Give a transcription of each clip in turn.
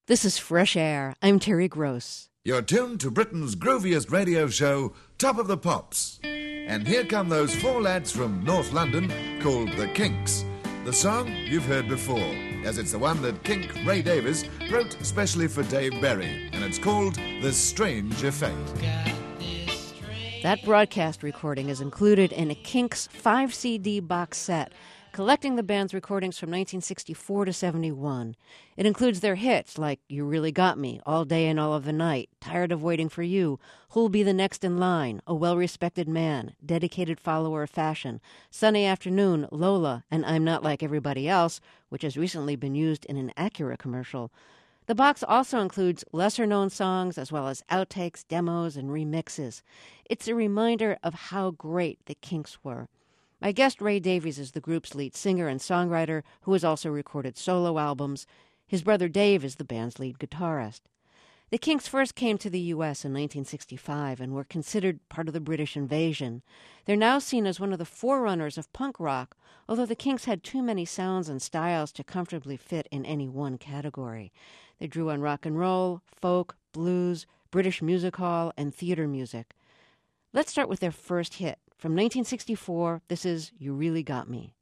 This is Fresh Air. I'm Terry Gross. You're tuned to Britain's grooviest radio show, Top of the Pops. And here come those four lads from North London called The Kinks. The song you've heard before, as it's the one that Kink Ray Davies wrote specially for Dave Berry, and it's called The Strange Effect. That broadcast recording is included in a Kinks 5-CD box set, collecting the band's recordings from 1964 to 71. It includes their hits like You Really Got Me, All Day and All of the Night, Tired of Waiting for You, Who'll Be the Next in Line, A Well-Respected Man, Dedicated Follower of Fashion, Sunny Afternoon, Lola, and I'm Not Like Everybody Else, which has recently been used in an Acura commercial. The box also includes lesser-known songs as well as outtakes, demos, and remixes. It's a reminder of how great the Kinks were. My guest, Ray Davies, is the group's lead singer and songwriter who has also recorded solo albums. His brother Dave is the band's lead guitarist. The Kinks first came to the U.S. in 1965 and were considered part of the British invasion. They're now seen as one of the forerunners of punk rock, although the Kinks had too many sounds and styles to comfortably fit in any one category. They drew on rock and roll, folk, blues, British music hall, and theater music. Let's start with their first hit. From 1964, this is You Really Got Me.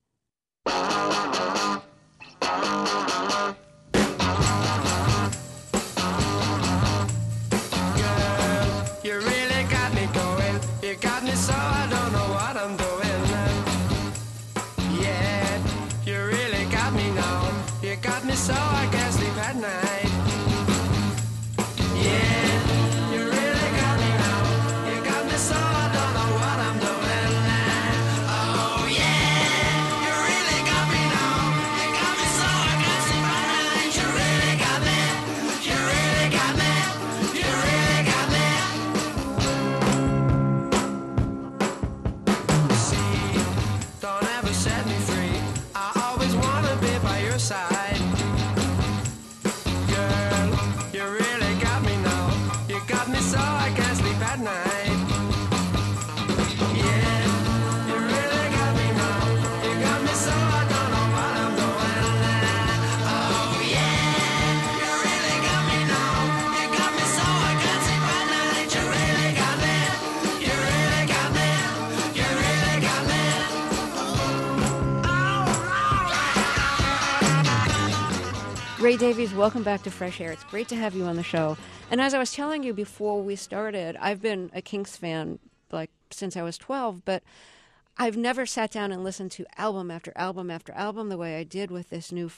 Ray Davies, welcome back to Fresh Air. It's great to have you on the show. And as I was telling you before we started, I've been a Kinks fan since I was 12, but I've never sat down and listened to album after album after album the way I did with this new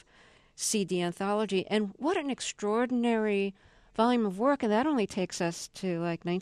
5-CD anthology. And what an extraordinary volume of work. And that only takes us to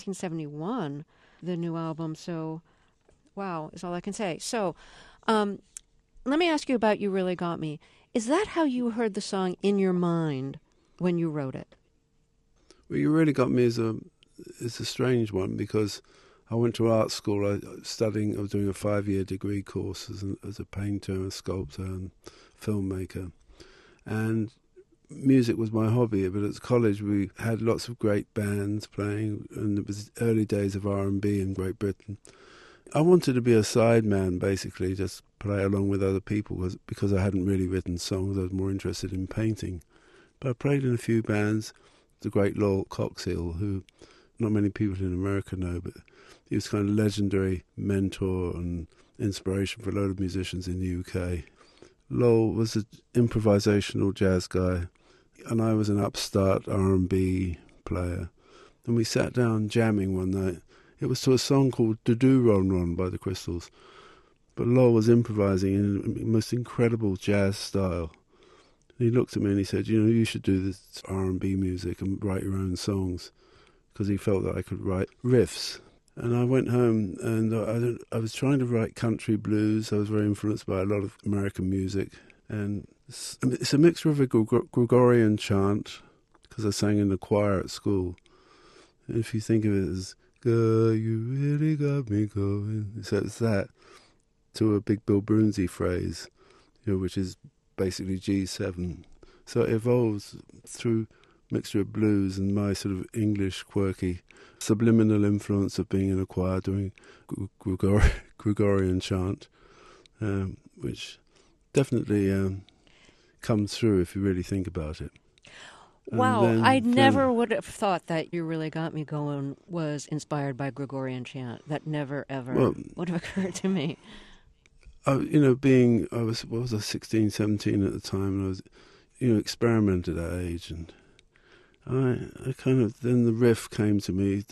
1971, the new album. So, wow, is all I can say. So, let me ask you about You Really Got Me. Is that how you heard the song in your mind when you wrote it? Well, You Really Got Me is a strange one because I went to art school. I was doing a 5-year degree course as a painter, a sculptor, and filmmaker. And music was my hobby. But at college, we had lots of great bands playing, and it was early days of R&B in Great Britain. I wanted to be a sideman, basically, just play along with other people because I hadn't really written songs. I was more interested in painting. But I played in a few bands. The great Lowell Coxhill, who not many people in America know, but he was kind of legendary mentor and inspiration for a lot of musicians in the UK. Lowell was an improvisational jazz guy, and I was an upstart R&B player. And we sat down jamming one night. It was to a song called Do Ron Ron by the Crystals. But Lowell was improvising in the most incredible jazz style. And he looked at me and he said, you should do this R&B music and write your own songs, because he felt that I could write riffs. And I went home and I was trying to write country blues. I was very influenced by a lot of American music. And it's a mixture of a Gregorian chant, because I sang in the choir at school. And if you think of it as, girl, you really got me going. So it's that, to a big Bill Brunsey phrase, which is basically G7. So it evolves through mixture of blues and my sort of English quirky subliminal influence of being in a choir doing Gregorian chant, which definitely comes through if you really think about it. Wow, then I never would have thought that You Really Got Me Going was inspired by Gregorian chant. That never, ever would have occurred to me. I was 16, 17 at the time, and I was, experimented at that age, and I kind of, then the riff came to me,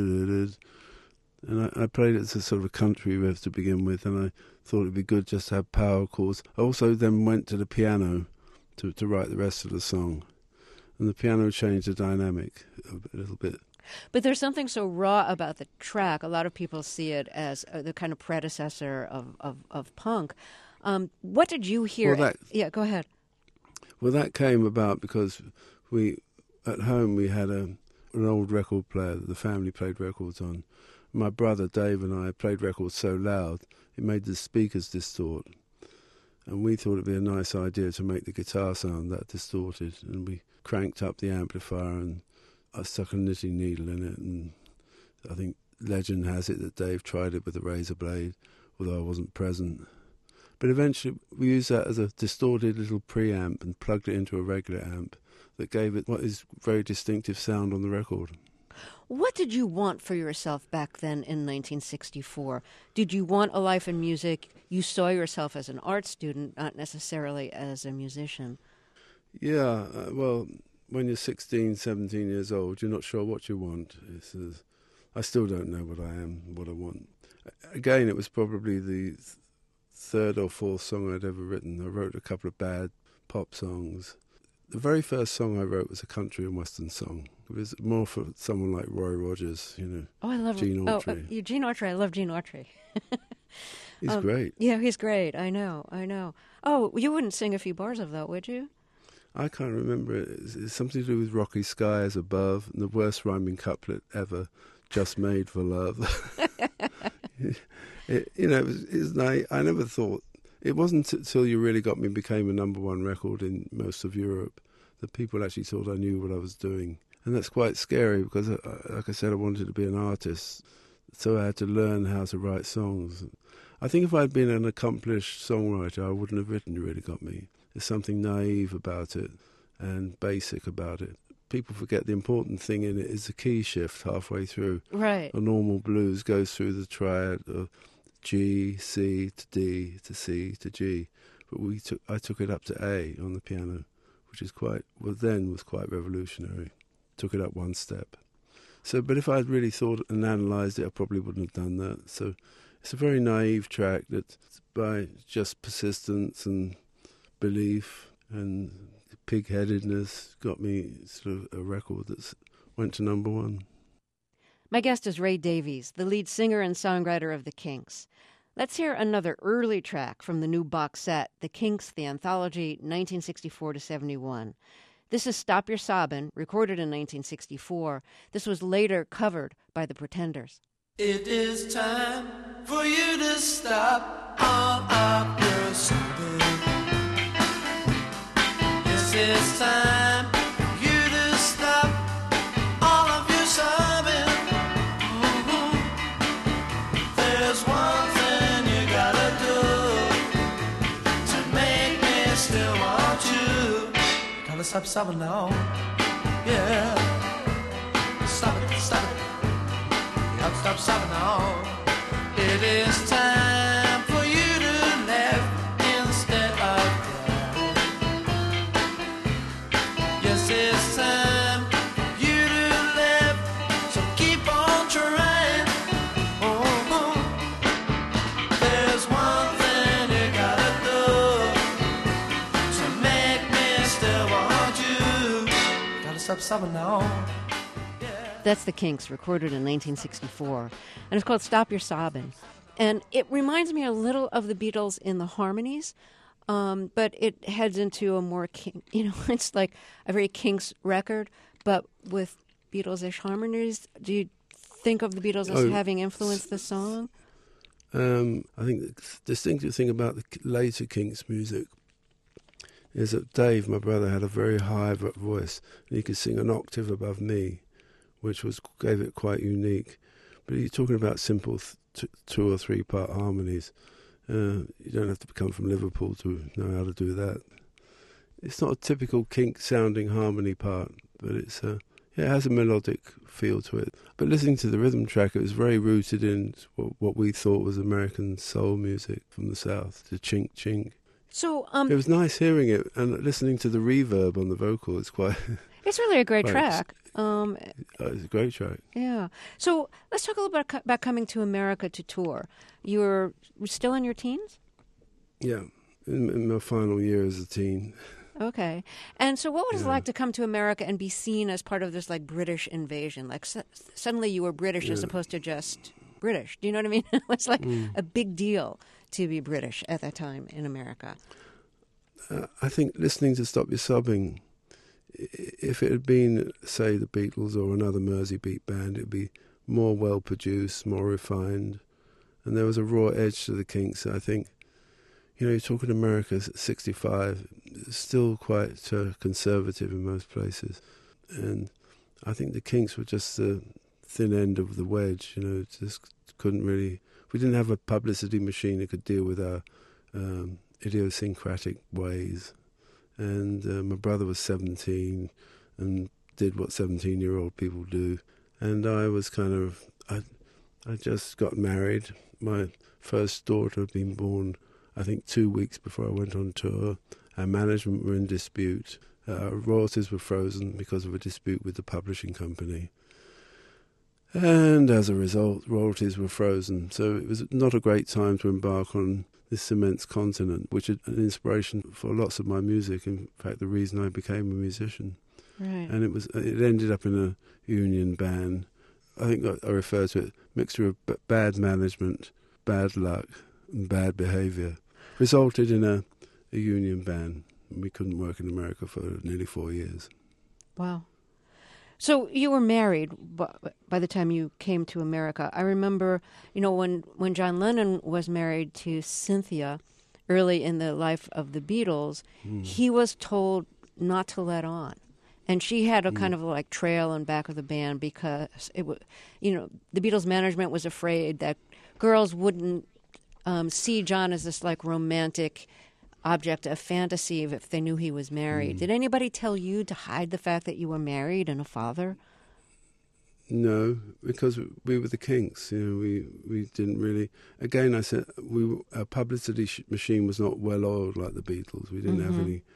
and I played it as a sort of a country riff to begin with, and I thought it'd be good just to have power chords. I also then went to the piano to write the rest of the song, and the piano changed the dynamic a little bit. But there's something so raw about the track. A lot of people see it as the kind of predecessor of punk. What did you hear? Yeah, go ahead. Well, that came about because at home we had an old record player that the family played records on. My brother Dave and I played records so loud it made the speakers distort. And we thought it'd be a nice idea to make the guitar sound that distorted. And we cranked up the amplifier, and I stuck a knitting needle in it. And I think legend has it that Dave tried it with a razor blade, although I wasn't present. But eventually we used that as a distorted little preamp and plugged it into a regular amp that gave it what is very distinctive sound on the record. What did you want for yourself back then in 1964? Did you want a life in music? You saw yourself as an art student, not necessarily as a musician. Yeah, well, when you're 16, 17 years old, you're not sure what you want. I still don't know what I am, what I want. Again, it was probably the third or fourth song I'd ever written. I wrote a couple of bad pop songs. The very first song I wrote was a country and western song. It was more for someone like Roy Rogers, Oh, I love Gene Autry. Gene Autry. I love Gene Autry. He's great. Yeah, he's great. I know. Oh, you wouldn't sing a few bars of that, would you? I can't remember it. It's something to do with rocky skies above, and the worst rhyming couplet ever, just made for love. It was nice. I never thought, it wasn't until You Really Got Me became a number one record in most of Europe that people actually thought I knew what I was doing. And that's quite scary because, like I said, I wanted to be an artist, so I had to learn how to write songs. I think if I'd been an accomplished songwriter, I wouldn't have written You Really Got Me. There's something naive about it and basic about it. People forget the important thing in it is the key shift halfway through. Right. A normal blues goes through the triad of G, C to D to C to G, but I took it up to A on the piano, which is quite revolutionary. Took it up one step. So, but if I'd really thought and analysed it, I probably wouldn't have done that. So, it's a very naive track that, by just persistence and belief and pig-headedness, got me sort of a record that went to number one. My guest is Ray Davies, the lead singer and songwriter of The Kinks. Let's hear another early track from the new box set, The Kinks, The Anthology, 1964 to 71. This is Stop Your Sobbin', recorded in 1964. This was later covered by The Pretenders. It is time for you to stop all of your sobbing. This is time for you to stop all of your sobbing. There's one thing you gotta do to make me still want you. Gotta stop sobbing now. Yeah. Stop it, stop it. Stop sobbing now. It is time for you to laugh instead of cry. Yes, it's time for you to laugh, so keep on trying. Oh, there's one thing you gotta do to make me still want you. Gotta stop sobbing now. That's The Kinks, recorded in 1964. And it's called Stop Your Sobbin'. And it reminds me a little of the Beatles in the harmonies, but it heads into a more, it's like a very Kinks record, but with Beatles-ish harmonies. Do you think of the Beatles as having influenced the song? I think the distinctive thing about the later Kinks music is that Dave, my brother, had a very high voice, and he could sing an octave above me, which gave it quite unique. But you're talking about simple 2 or 3 part harmonies. You don't have to come from Liverpool to know how to do that. it's not a typical Kinks-sounding harmony part, but it has a melodic feel to it. But listening to the rhythm track, it was very rooted in what we thought was American soul music from the South, the chink chink. So it was nice hearing it and listening to the reverb on the vocal. It's quite. It's really a great track. It's a great track. Yeah. So let's talk a little bit about coming to America to tour. You were still in your teens? Yeah, in my final year as a teen. Okay. And so what was it like to come to America and be seen as part of this, like, British invasion? Like, suddenly you were British as opposed to just British. Do you know what I mean? It was like a big deal to be British at that time in America. I think listening to Stop Your Sobbing, if it had been, say, the Beatles or another Mersey beat band, it would be more well-produced, more refined. And there was a raw edge to the Kinks, I think. You're talking America 65, still quite conservative in most places. And I think the Kinks were just the thin end of the wedge, just couldn't really... We didn't have a publicity machine that could deal with our idiosyncratic ways. And my brother was 17 and did what 17-year-old people do. And I was I just got married. My first daughter had been born, I think, 2 weeks before I went on tour. Our management were in dispute. Royalties were frozen because of a dispute with the publishing company. And as a result, royalties were frozen. So it was not a great time to embark on this immense continent, which is an inspiration for lots of my music. In fact, the reason I became a musician. Right. And it ended up in a union band. I think I refer to it mixture of bad management, bad luck, and bad behaviour. Resulted in a union ban. We couldn't work in America for nearly 4 years. Wow. So you were married by the time you came to America. I remember, when John Lennon was married to Cynthia early in the life of the Beatles, he was told not to let on. And she had a kind of like trail on back of the band because the Beatles management was afraid that girls wouldn't see John as this like romantic object of fantasy if they knew he was married. Did anybody tell you to hide the fact that you were married and a father? No, because we were the Kinks. We didn't really. Again, I said our publicity machine was not well oiled like the Beatles. We didn't have any,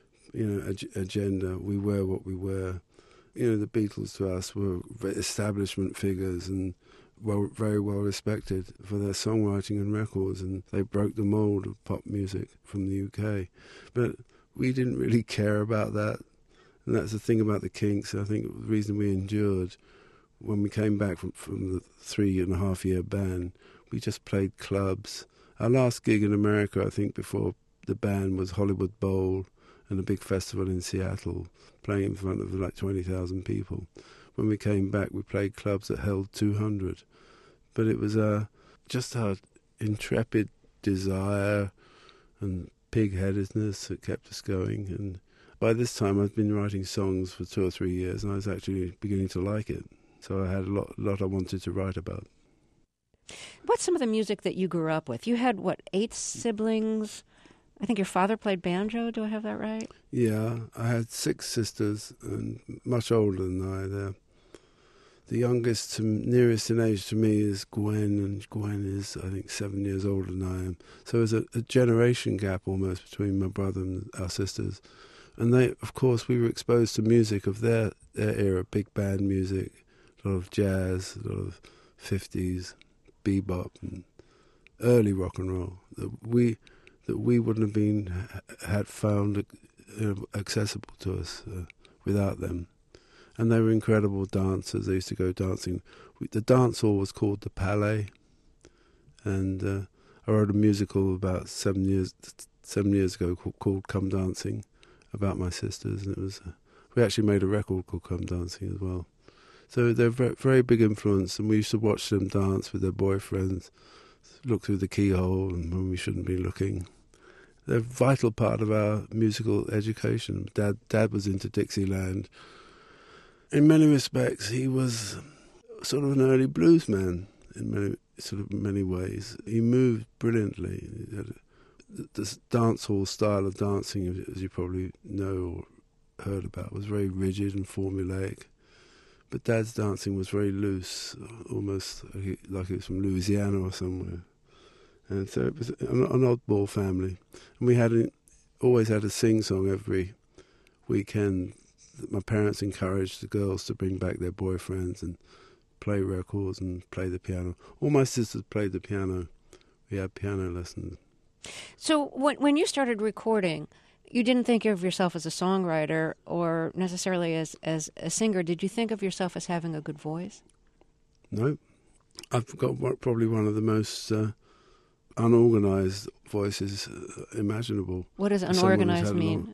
agenda. We were what we were. The Beatles to us were establishment figures and very well respected for their songwriting and records, and they broke the mould of pop music from the UK. But we didn't really care about that, and that's the thing about the Kinks. I think the reason we endured when we came back from the 3.5-year ban, we just played clubs. Our last gig in America, I think, before the ban was Hollywood Bowl and a big festival in Seattle, playing in front of like 20,000 people. When we came back, we played clubs that held 200. But it was just our intrepid desire and pig-headedness that kept us going. And by this time, I'd been writing songs for 2 or 3 years, and I was actually beginning to like it. So I had a lot I wanted to write about. What's some of the music that you grew up with? You had, 8 siblings? I think your father played banjo. Do I have that right? Yeah, I had 6 sisters, and much older than I. The youngest, nearest in age to me is Gwen, and Gwen is, I think, 7 years older than I am. So there's a generation gap almost between my brother and our sisters. And of course, we were exposed to music of their era, big band music, a lot of jazz, a lot of 50s, bebop, and early rock and roll that we wouldn't have had found accessible to us without them. And they were incredible dancers. They used to go dancing. The dance hall was called the Palais, and I wrote a musical about 7 years ago called Come Dancing, about my sisters, and it was we actually made a record called Come Dancing as well. So they're very, very big influence, and we used to watch them dance with their boyfriends, look through the keyhole, and when we shouldn't be looking. They're a vital part of our musical education. Dad was into Dixieland. In many respects, he was sort of an early blues man in many ways. He moved brilliantly. this dance hall style of dancing, as you probably know or heard about, was very rigid and formulaic. But Dad's dancing was very loose, almost like it was from Louisiana or somewhere. And so it was an oddball family. And we always had a sing-song every weekend. My parents encouraged the girls to bring back their boyfriends and play records and play the piano. All my sisters played the piano. We had piano lessons. So when you started recording, you didn't think of yourself as a songwriter or necessarily as a singer. Did you think of yourself as having a good voice? No. I've got probably one of the most unorganized voices imaginable. What does unorganized mean?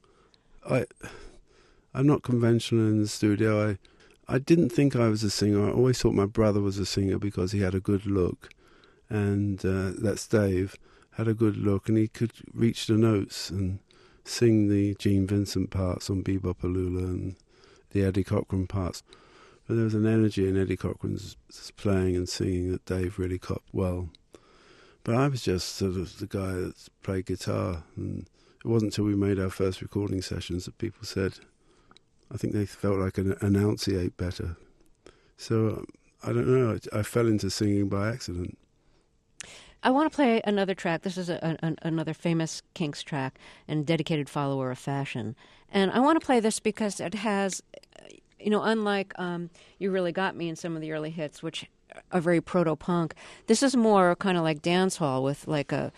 I'm not conventional in the studio. I didn't think I was a singer. I always thought my brother was a singer because he had a good look. And that's Dave, had a good look, and he could reach the notes and sing the Gene Vincent parts on Bebop-A-Lula and the Eddie Cochran parts. But there was an energy in Eddie Cochran's playing and singing that Dave really copped well. But I was just sort of the guy that played guitar, and it wasn't until we made our first recording sessions that people said, I think they felt like an enunciate better. So I don't know, I fell into singing by accident. I want to play another track. This is another famous Kinks track and dedicated follower of fashion. And I want to play this because it has, unlike You Really Got Me in some of the early hits, which are very proto-punk, this is more kind of like dance hall with like a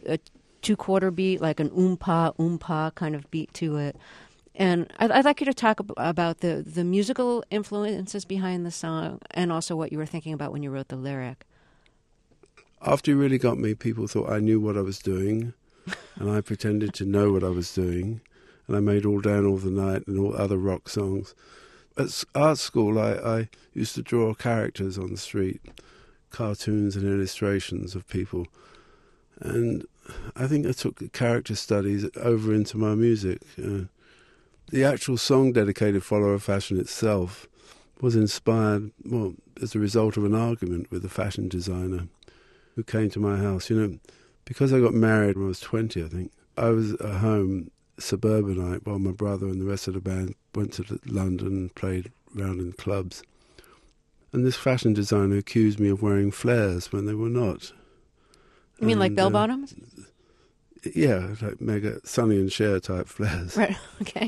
2/4 beat, like an oompa kind of beat to it. And I'd like you to talk about the musical influences behind the song and also what you were thinking about when you wrote the lyric. After You Really Got Me, people thought I knew what I was doing, and I pretended to know what I was doing, and I made All Down All the Night and all other rock songs. At art school, I used to draw characters on the street, cartoons and illustrations of people, and I think I took character studies over into my music. The actual song Dedicated Follower of Fashion itself was inspired, as a result of an argument with a fashion designer who came to my house. Because I got married when I was 20, I think, I was at home, suburbanite, while my brother and the rest of the band went to London and played around in clubs. And this fashion designer accused me of wearing flares when they were not. You mean like bell-bottoms? Yeah, like mega Sonny and Cher type flares. Right, okay.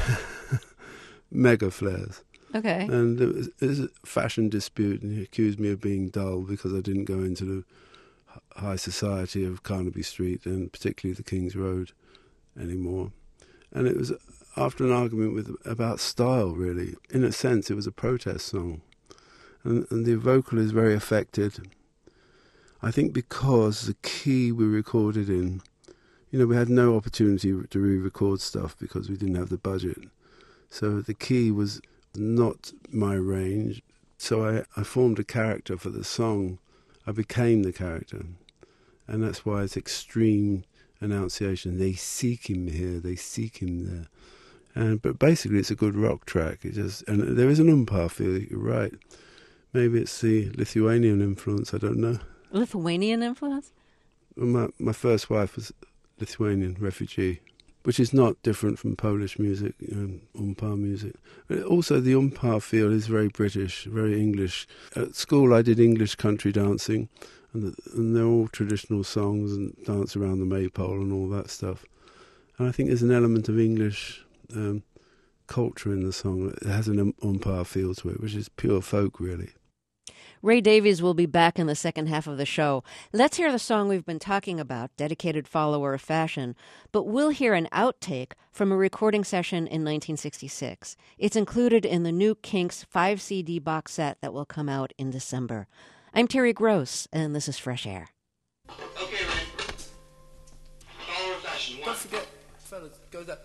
Mega flares. Okay. And it was a fashion dispute, and he accused me of being dull because I didn't go into the high society of Carnaby Street and particularly the King's Road anymore. And it was after an argument about style, really. In a sense, it was a protest song. And the vocal is very affected. I think because the key we recorded in, we had no opportunity to re-record stuff because we didn't have the budget. So the key was not my range. So I formed a character for the song. I became the character. And that's why it's extreme enunciation. They seek him here, they seek him there. But basically it's a good rock track. And there is an umpire feel, you're right. Maybe it's the Lithuanian influence, I don't know. Lithuanian influence? My first wife was Lithuanian refugee, which is not different from Polish music, umpire music. But also the umpire feel is very British, very English. At school I did English country dancing, and they're all traditional songs and dance around the maypole and all that stuff. And I think there's an element of English culture in the song. It has an umpire feel to it, which is pure folk, really. Ray Davies will be back in the second half of the show. Let's hear the song we've been talking about, Dedicated Follower of Fashion, but we'll hear an outtake from a recording session in 1966. It's included in the new Kinks 5-CD box set that will come out in December. I'm Terry Gross, and this is Fresh Air. Okay, Ray. Follower of Fashion, 1. Don't forget, fellas, go that.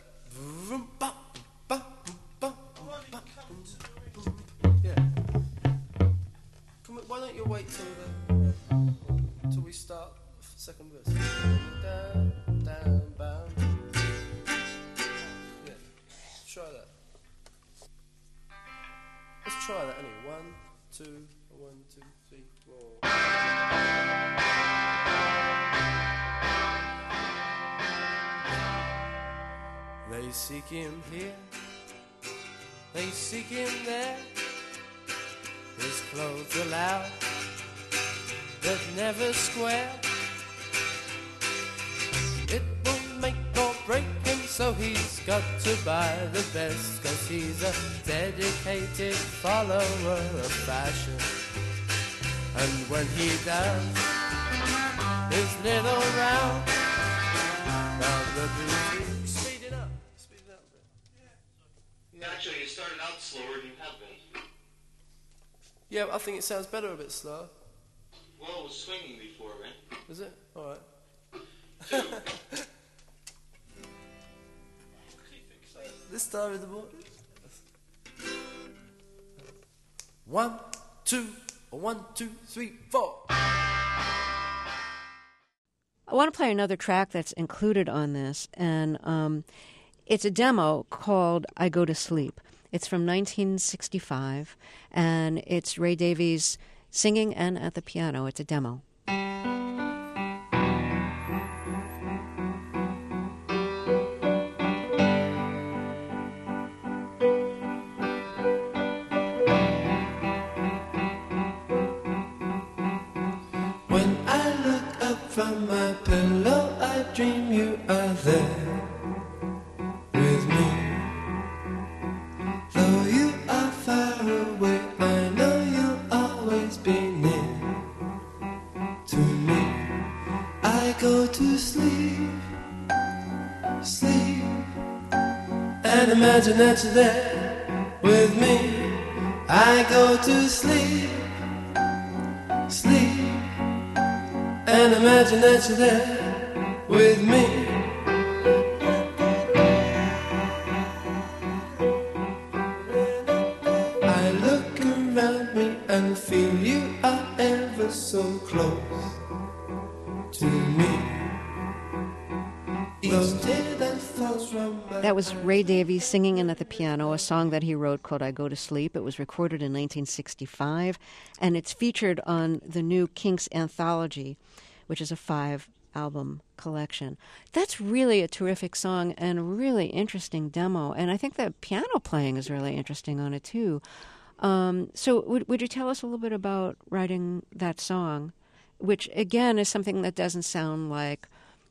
Yeah. Why don't you wait till we start second verse? Down, down, bound. Yeah, try that. Let's try that anyway. 1, 2, 1, 2, 3, 4. They seek him here, they seek him there. His clothes are loud, but never square. It won't make or break him, so he's got to buy the best, 'cause he's a dedicated follower of fashion. And when he does his little round round the boutique, speed it up a bit. Actually, you started out slower than you have been. Yeah, I think it sounds better a bit slower. Well, it was swinging before, man. Is it? All right. This time in the morning. 1, 2, 1, 2, 3, 4. I want to play another track that's included on this, and it's a demo called I Go to Sleep. It's from 1965, and it's Ray Davies singing and at the piano. It's a demo. When I look up from my pillow, I dream you are there with me. Though you are far away, I know you'll always be near to me. I go to sleep, sleep, and imagine that you're there with me. I go to sleep, sleep, and imagine that you're there with me. I look around me and feel you are ever so close to me. Each tear that falls from my That was Ray Davies singing in at the piano, a song that he wrote called I Go to Sleep. It was recorded in 1965, and it's featured on the new Kinks anthology, which is a 5-album collection. That's really a terrific song and a really interesting demo, and I think the piano playing is really interesting on it, too. So would you tell us a little bit about writing that song, which, again, is something that doesn't sound like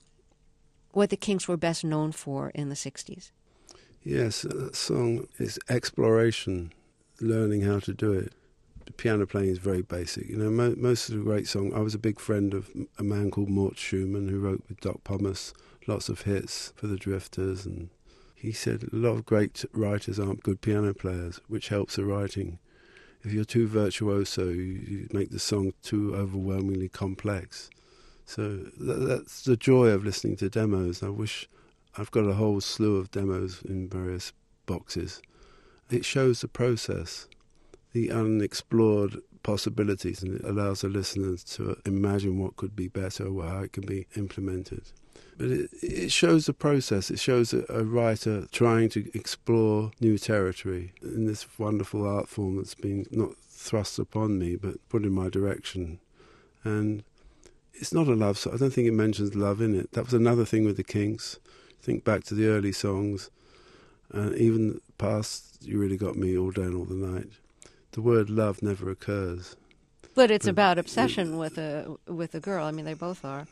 what the Kinks were best known for in the 60s? Yes, that song is exploration, learning how to do it. The piano playing is very basic. You know, most of the great songs. I was a big friend of a man called Mort Schumann, who wrote with Doc Pomus lots of hits for the Drifters, and he said a lot of great writers aren't good piano players, which helps the writing. If you're too virtuoso, you make the song too overwhelmingly complex. So that's the joy of listening to demos. I wish I've got a whole slew of demos in various boxes. It shows the process, the unexplored possibilities, and it allows the listeners to imagine what could be better or how it can be implemented. But it shows the process. It shows a writer trying to explore new territory in this wonderful art form that's been not thrust upon me, but put in my direction. And it's not a love song. I don't think it mentions love in it. That was another thing with the Kinks. Think back to the early songs, and even past You Really Got Me, All Day and All the Night. The word love never occurs. But it's about obsession with a girl. I mean, they both are.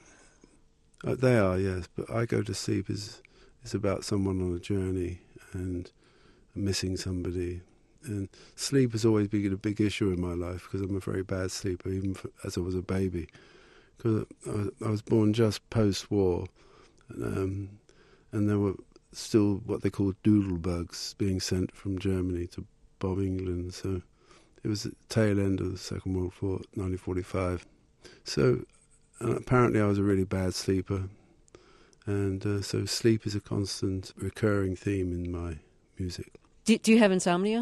They are, yes. But I Go to Sleep is about someone on a journey and missing somebody. And sleep has always been a big issue in my life because I'm a very bad sleeper, even as I was a baby. Because I was born just post-war, and there were still what they call doodlebugs being sent from Germany to bomb England. So it was the tail end of the Second World War, 1945. So apparently I was a really bad sleeper, and so sleep is a constant recurring theme in my music. Do you have insomnia?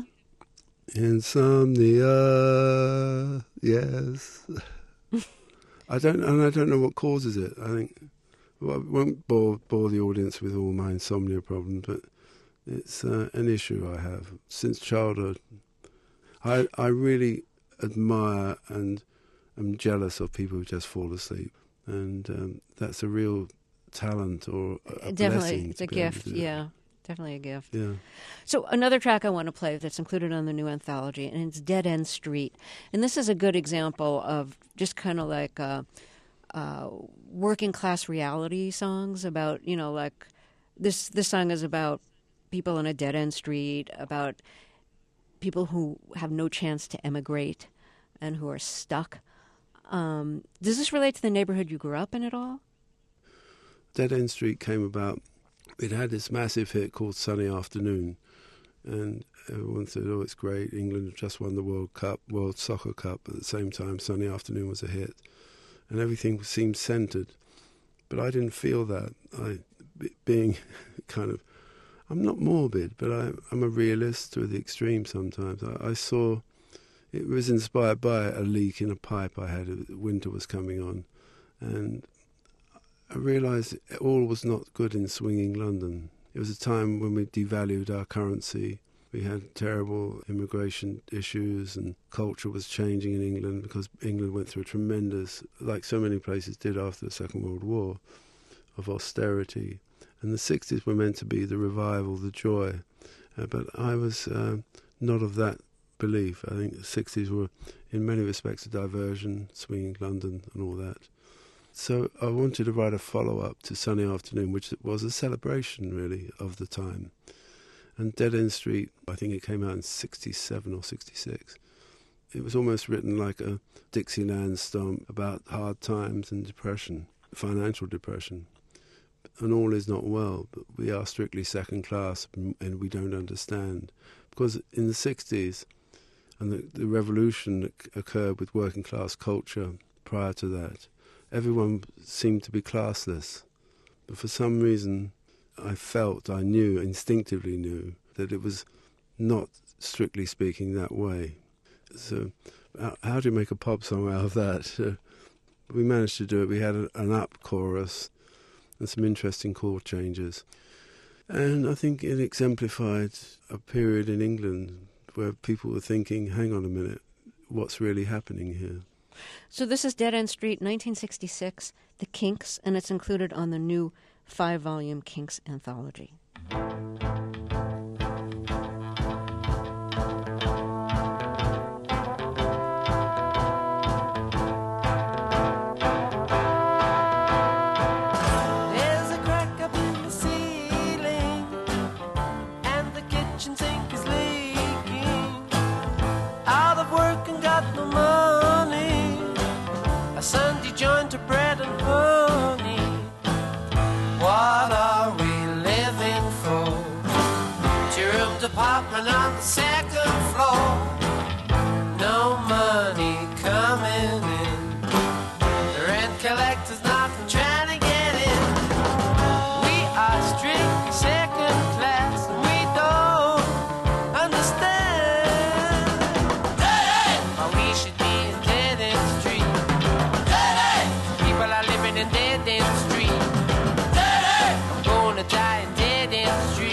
Insomnia, yes. I don't know what causes it. I think, well, I won't bore the audience with all my insomnia problems, but it's an issue I have since childhood. I really admire and am jealous of people who just fall asleep, and that's a real talent or a Definitely, blessing. it's a gift. Yeah, definitely a gift. Yeah. So another track I want to play that's included on the new anthology, and it's Dead End Street. And this is a good example of just kind of like working class reality songs about, like this song is about people on a dead end street, about people who have no chance to emigrate and who are stuck. Does this relate to the neighborhood you grew up in at all? Dead End Street came about. It had this massive hit called Sunny Afternoon, and everyone said, oh, it's great, England have just won the World Soccer Cup. At the same time, Sunny Afternoon was a hit, and everything seemed centred. But I didn't feel that. Being kind of, I'm not morbid, but I'm a realist to the extreme sometimes. I saw, it was inspired by a leak in a pipe I had. Winter was coming on, and I realised all was not good in swinging London. It was a time when we devalued our currency. We had terrible immigration issues, and culture was changing in England because England went through a tremendous, like so many places did after the Second World War, of austerity. And the 60s were meant to be the revival, the joy. But I was not of that belief. I think the 60s were, in many respects, a diversion, swinging London and all that. So I wanted to write a follow-up to Sunny Afternoon, which was a celebration, really, of the time. And Dead End Street, I think it came out in 67 or 66. It was almost written like a Dixieland stomp about hard times and depression, financial depression. And all is not well, but we are strictly second class and we don't understand. Because in the 60s, and the revolution that occurred with working class culture prior to that, everyone seemed to be classless. But for some reason, I knew, instinctively knew, that it was not, strictly speaking, that way. So how do you make a pop song out of that? We managed to do it. We had an up chorus and some interesting chord changes. And I think it exemplified a period in England where people were thinking, hang on a minute, what's really happening here? So this is Dead End Street, 1966, The Kinks, and it's included on the new 5-volume Kinks anthology. Apartment on the second floor, no money coming in. The rent collector's knocking, trying to get in. We are strictly second class, and we don't understand why we should be in Dead End Street. People are living in Dead End Street. I'm gonna die in Dead End Street.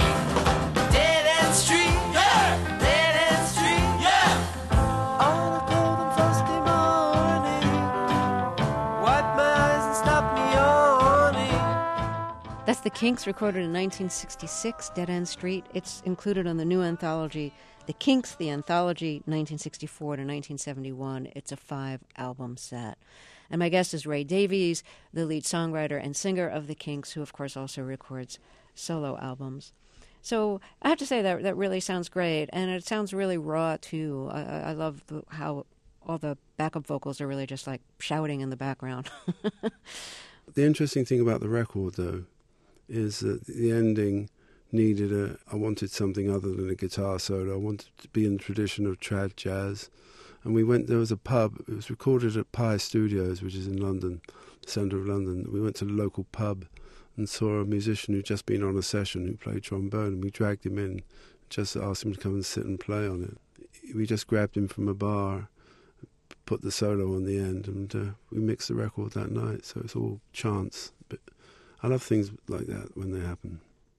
That's The Kinks, recorded in 1966, Dead End Street. It's included on the new anthology, The Kinks, the Anthology, 1964 to 1971. It's a 5-album set. And my guest is Ray Davies, the lead songwriter and singer of The Kinks, who, of course, also records solo albums. So I have to say that really sounds great, and it sounds really raw, too. I love how all the backup vocals are really just like shouting in the background. The interesting thing about the record, though, is that the ending needed I wanted something other than a guitar solo. I wanted to be in the tradition of trad jazz. And there was a pub, it was recorded at Pi Studios, which is in London, the centre of London. We went to the local pub and saw a musician who'd just been on a session who played trombone, and we dragged him in, just asked him to come and sit and play on it. We just grabbed him from a bar, put the solo on the end, and we mixed the record that night, so it's all chance. But I love things like that when they happen.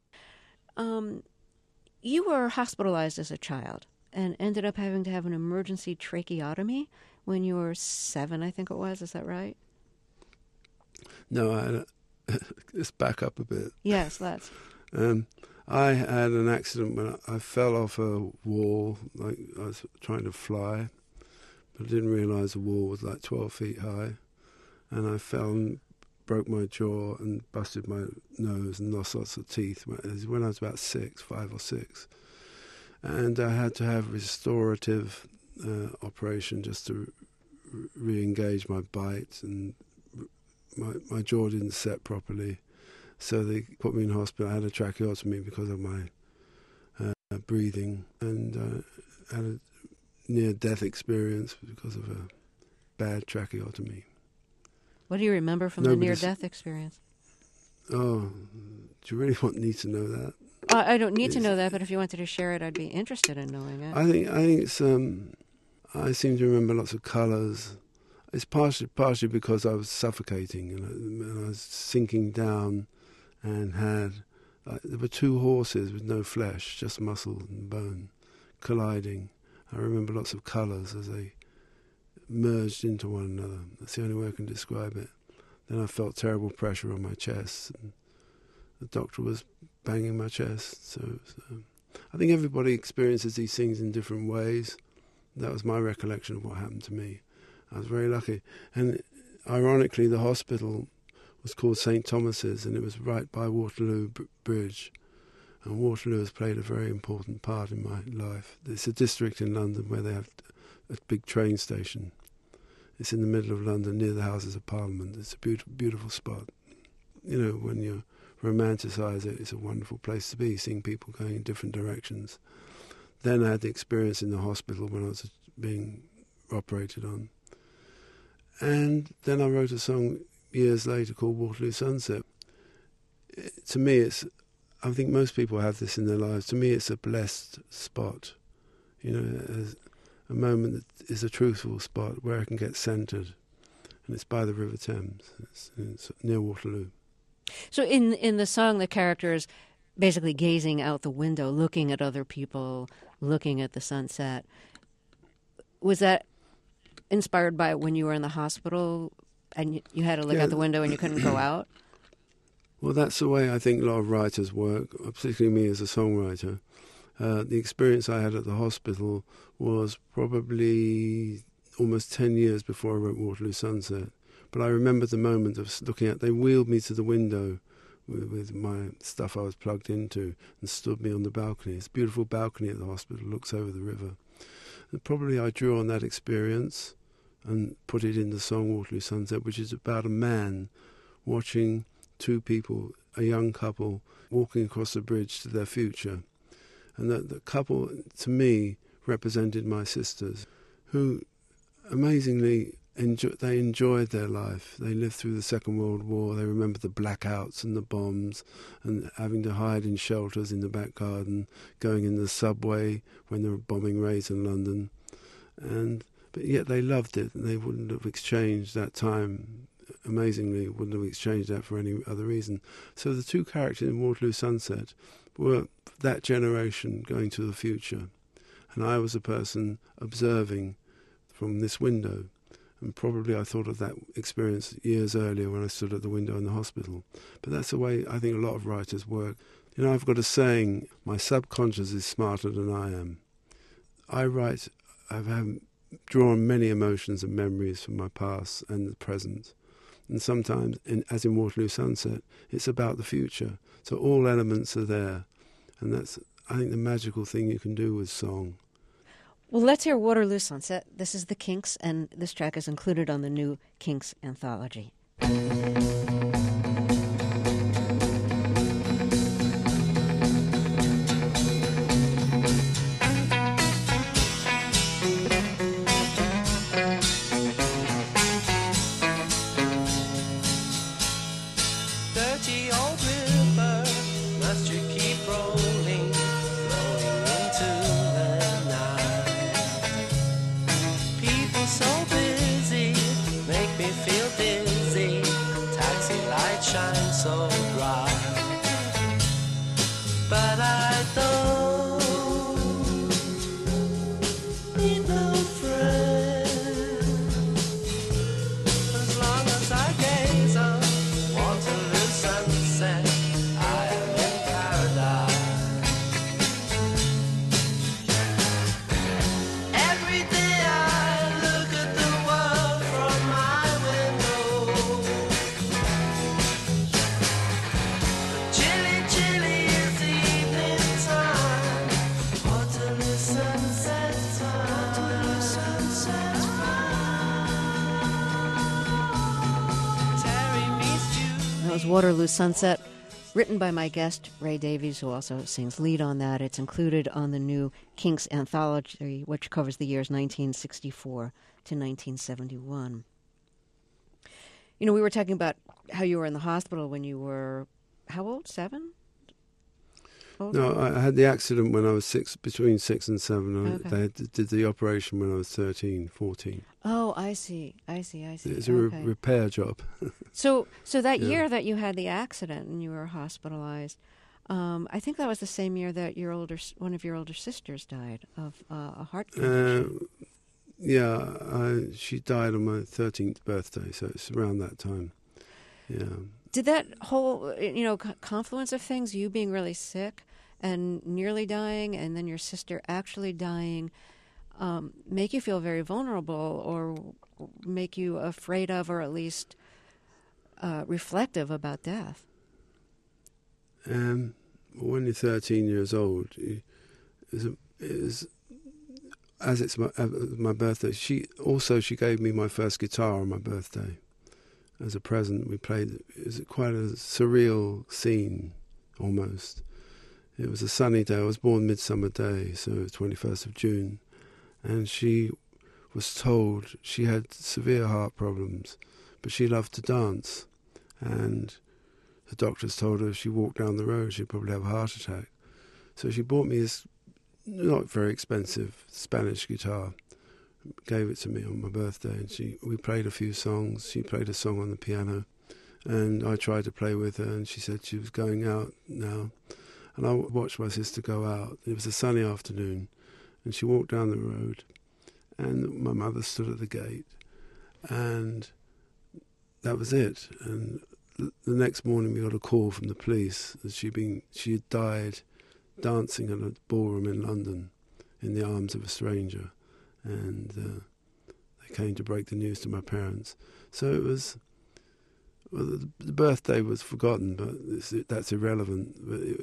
You were hospitalized as a child and ended up having to have an emergency tracheotomy when you were 7, I think it was. Is that right? No, let's back up a bit. Yes, let's. I had an accident when I fell off a wall, like I was trying to fly, but I didn't realise the wall was like 12 feet high, and I fell and broke my jaw and busted my nose and lost lots of teeth when I was about 5 or 6. And I had to have restorative operation just to re-engage my bite, and my jaw didn't set properly. So they put me in hospital. I had a tracheotomy because of my breathing, and had a near-death experience because of a bad tracheotomy. What do you remember from the near-death experience? Oh, do you really need to know that? I don't need to know that, but if you wanted to share it, I'd be interested in knowing it. I think it's. I seem to remember lots of colours. It's partially because I was suffocating and I was sinking down, and there were 2 horses with no flesh, just muscle and bone, colliding. I remember lots of colours as they merged into one another. That's the only way I can describe it. Then I felt terrible pressure on my chest, and the doctor was banging my chest. So I think everybody experiences these things in different ways. That was my recollection of what happened to me. I was very lucky. And ironically, the hospital was called St. Thomas's, and it was right by Waterloo Bridge. And Waterloo has played a very important part in my life. It's a district in London where they have a big train station. It's in the middle of London, near the Houses of Parliament. It's a beautiful, beautiful spot. You know, when you romanticise it, it's a wonderful place to be, seeing people going in different directions. Then I had the experience in the hospital when I was being operated on. And then I wrote a song years later called Waterloo Sunset. To me, I think most people have this in their lives. To me, it's a blessed spot. You know, as a moment that is a truthful spot where I can get centred. And it's by the River Thames. It's near Waterloo. So in the song, the character is basically gazing out the window, looking at other people, looking at the sunset. Was that inspired by when you were in the hospital and you had to look out the window and you couldn't go out? Well, that's the way I think a lot of writers work, particularly me as a songwriter. The experience I had at the hospital was probably almost 10 years before I wrote Waterloo Sunset. But I remember the moment of looking at, they wheeled me to the window with my stuff I was plugged into and stood me on the balcony. It's a beautiful balcony at the hospital, looks over the river. And probably I drew on that experience and put it in the song Waterloo Sunset, which is about a man watching 2 people, a young couple, walking across the bridge to their future. And that the couple, to me, represented my sisters, who amazingly they enjoyed their life. They lived through the Second World War. They remembered the blackouts and the bombs and having to hide in shelters in the back garden, going in the subway when there were bombing raids in London. But yet they loved it, and they wouldn't have exchanged that time, amazingly, wouldn't have exchanged that for any other reason. So the 2 characters in Waterloo Sunset were that generation going to the future. And I was a person observing from this window. And probably I thought of that experience years earlier when I stood at the window in the hospital. But that's the way I think a lot of writers work. You know, I've got a saying, my subconscious is smarter than I am. I write, I've drawn many emotions and memories from my past and the present. And sometimes, as in Waterloo Sunset, it's about the future. So all elements are there. And that's, I think, the magical thing you can do with song. Well, let's hear Waterloo Sunset. This is the Kinks, and this track is included on the new Kinks anthology. Dirty old river, must you keep rolling, flowing into the night? People so busy, make me feel dizzy, taxi lights shine so bright. But I don't need no friend, as long as I gaze on Waterloo Sunset, I am in paradise. was Waterloo Sunset, written by my guest, Ray Davies, who also sings lead on that. It's included on the new Kinks anthology, which covers the years 1964 to 1971. You know, we were talking about how you were in the hospital when you were, how old, 7? Older? No, I had the accident when I was between 6 and 7. Okay. They did the operation when I was 13, 14. Oh, I see. It's a Okay. repair job. So that Yeah. year that you had the accident and you were hospitalized, I think that was the same year that one of your older sisters died of a heart condition. She died on my 13th birthday, so it's around that time. Yeah. Did that whole, confluence of things, you being really sick and nearly dying, and then your sister actually dying, make you feel very vulnerable or make you afraid of, or at least reflective about death? When you're 13 years old, as it's my birthday, she gave me my first guitar on my birthday. As a present, we played. It was quite a surreal scene, almost. It was a sunny day. I was born Midsummer Day, so it was 21st of June. And she was told she had severe heart problems, but she loved to dance. And the doctors told her if she walked down the road, she'd probably have a heart attack. So she bought me this not very expensive Spanish guitar, gave it to me on my birthday, and we played a few songs. She played a song on the piano, and I tried to play with her, and she said she was going out now. And I watched my sister go out. It was a sunny afternoon, and she walked down the road, and my mother stood at the gate, and that was it. And the next morning we got a call from the police that she had died dancing at a ballroom in London in the arms of a stranger. And they came to break the news to my parents. So it was, the birthday was forgotten, but that's irrelevant. But it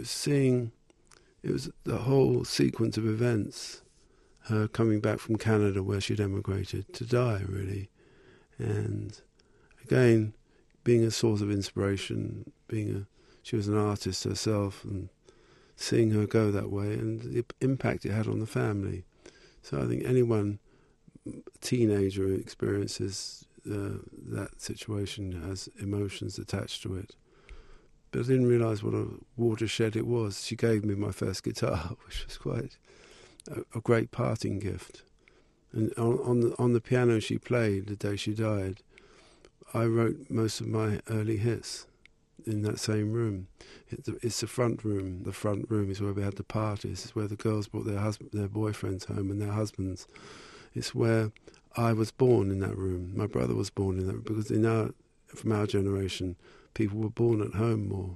was the whole sequence of events, her coming back from Canada where she'd emigrated to die, really. And again, being a source of inspiration, she was an artist herself, and seeing her go that way and the impact it had on the family. So I think anyone, teenager, who experiences that situation has emotions attached to it. But I didn't realise what a watershed it was. She gave me my first guitar, which was quite a great parting gift. And on the piano she played the day she died, I wrote most of my early hits in that same room. It's the front room. The front room is where we had the parties. It's where the girls brought their boyfriends home and their husbands. It's where I was born, in that room. My brother was born in that room, because from our generation, people were born at home more.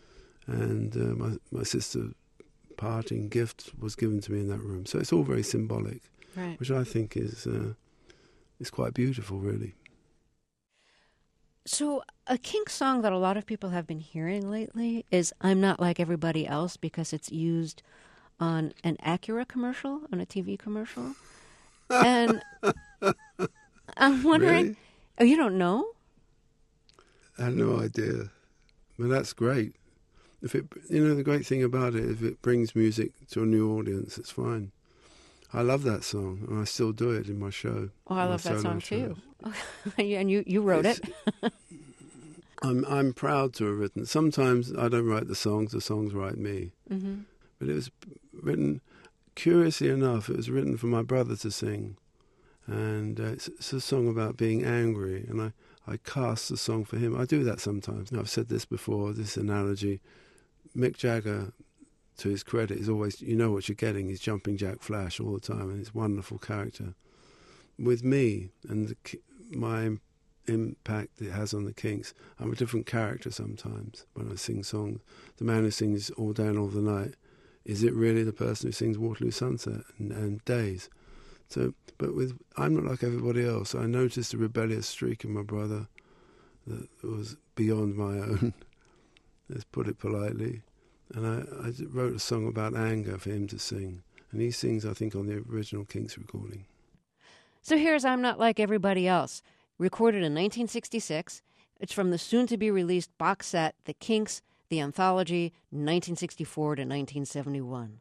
And my sister's parting gift was given to me in that room. So it's all very symbolic, Right. which I think is quite beautiful, really. So a Kinks song that a lot of people have been hearing lately is I'm Not Like Everybody Else, because it's used on an Acura commercial, on a TV commercial. And I'm wondering, Really? Oh, you don't know? I had no idea. But that's great. The great thing about it, if it brings music to a new audience, it's fine. I love that song, and I still do it in my show. Oh, I my love that solo song shows. too. And you wrote it. I'm proud to have written. Sometimes I don't write the songs write me. Mm-hmm. But it was written, curiously enough, it was written for my brother to sing. And it's a song about being angry, and I cast the song for him. I do that sometimes. I've said this before, this analogy. Mick Jagger, to his credit, is always, you know what you're getting. He's jumping Jack Flash all the time, and he's a wonderful character. With me and my impact it has on the Kinks, I'm a different character sometimes when I sing songs. The man who sings All Day and All the Night, is it really the person who sings Waterloo Sunset and Days? So, but I'm Not Like Everybody Else, I noticed a rebellious streak in my brother that was beyond my own, let's put it politely. And I wrote a song about anger for him to sing. And he sings, I think, on the original Kinks recording. So here's I'm Not Like Everybody Else, recorded in 1966. It's from the soon-to-be-released box set, The Kinks, The Anthology, 1964 to 1971.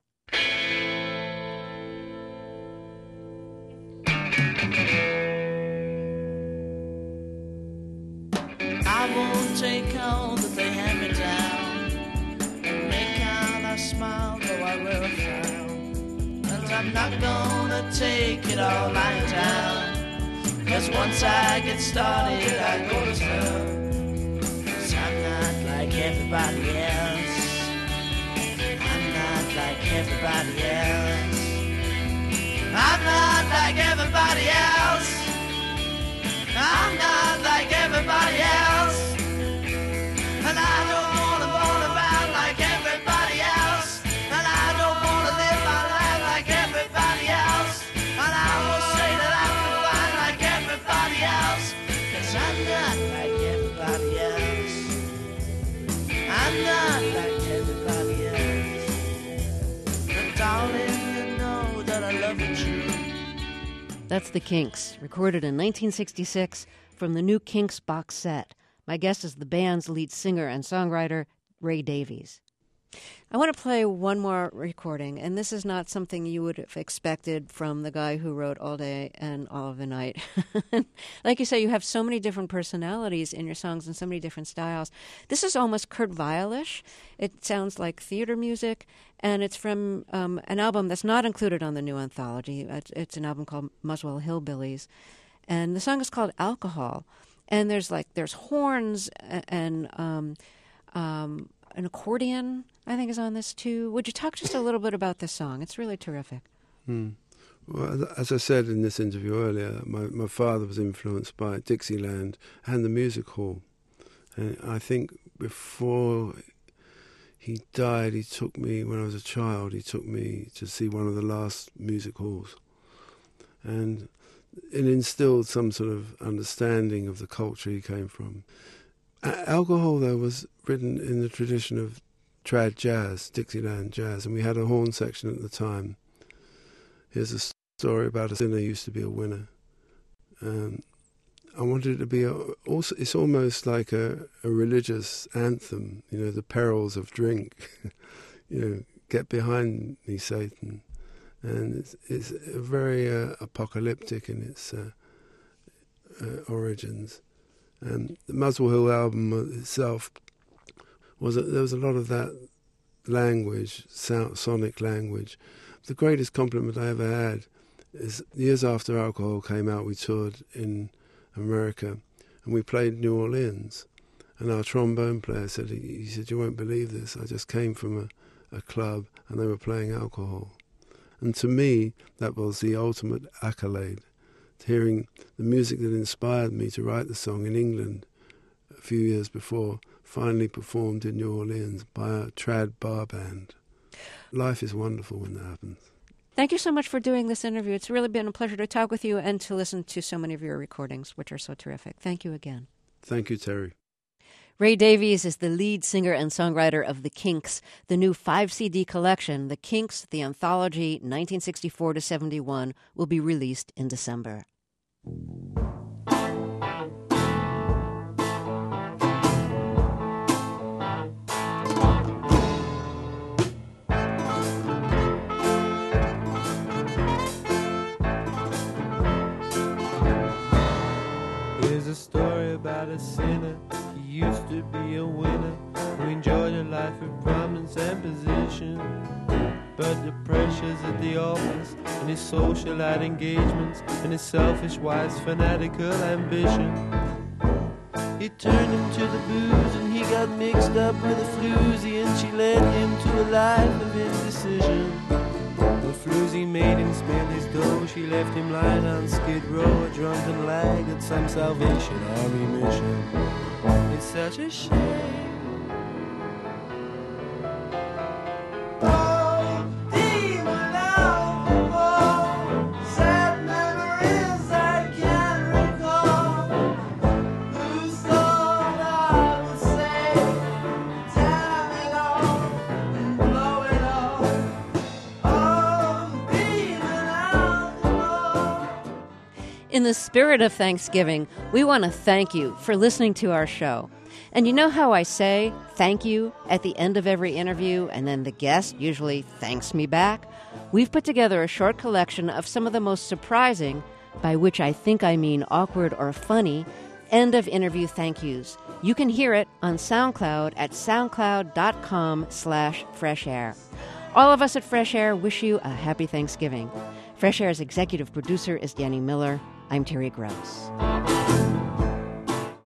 I won't take all that they hand me down and make out I smile, though I will frown. And I'm not gonna take it all lying down, 'cause once I get started I go to town. 'Cause I'm not like everybody else. I'm not like everybody else. I'm not like everybody else. I'm not like everybody else. And I don't wanna roll around like everybody else. And I don't wanna live my life like everybody else. And I will say that I'm fine like everybody else. 'Cause I'm not like everybody else. I'm not like everybody else. But darling, you know that I love you true. That's The Kinks, recorded in 1966 from the new Kinks box set. My guest is the band's lead singer and songwriter, Ray Davies. I want to play one more recording, and this is not something you would have expected from the guy who wrote All Day and All of the Night. Like you say, you have so many different personalities in your songs and so many different styles. This is almost Kurt Weill-ish. It sounds like theater music, and it's from an album that's not included on the new anthology. It's an album called Muswell Hillbillies, and the song is called Alcohol. And there's horns and an accordion, I think, is on this too. Would you talk just a little bit about this song? It's really terrific. Well, as I said in this interview earlier, my father was influenced by Dixieland and the music hall. And I think before he died, he took me, when I was a child, he took me to see one of the last music halls. And it instilled some sort of understanding of the culture he came from. Alcohol, though, was written in the tradition of trad jazz, Dixieland jazz, and we had a horn section at the time. Here's a story about a sinner who used to be a winner. I wanted it to be also. It's almost like a religious anthem, the perils of drink. Get behind me, Satan. And it's very apocalyptic in its origins. And the Muswell Hill album itself there was a lot of that language, sonic language. The greatest compliment I ever had is years after Alcohol came out, we toured in America and we played New Orleans. And our trombone player said, he said, "You won't believe this. I just came from a club and they were playing Alcohol." And to me, that was the ultimate accolade. Hearing the music that inspired me to write the song in England a few years before, finally performed in New Orleans by a trad bar band. Life is wonderful when that happens. Thank you so much for doing this interview. It's really been a pleasure to talk with you and to listen to so many of your recordings, which are so terrific. Thank you again. Thank you, Terry. Ray Davies is the lead singer and songwriter of The Kinks. The new 5-CD collection, The Kinks, The Anthology, 1964 to 71, will be released in December. Here's a story about a sinner. He used to be a winner who enjoyed a life of prominence and position. But the pressures at the office and his socialite engagements and his selfish wife's fanatical ambition, he turned him to the booze and he got mixed up with a floozy, and she led him to a life of indecision. The floozy made him spend his dough. She left him lying on Skid Row, a drunken lag at some Salvation Army mission. It's such a shame. In the spirit of Thanksgiving, we want to thank you for listening to our show. And you know how I say thank you at the end of every interview, and then the guest usually thanks me back? We've put together a short collection of some of the most surprising, by which I think I mean awkward or funny, end of interview thank yous. You can hear it on SoundCloud at soundcloud.com/Fresh Air. All of us at Fresh Air wish you a happy Thanksgiving. Fresh Air's executive producer is Danny Miller. I'm Terry Gross.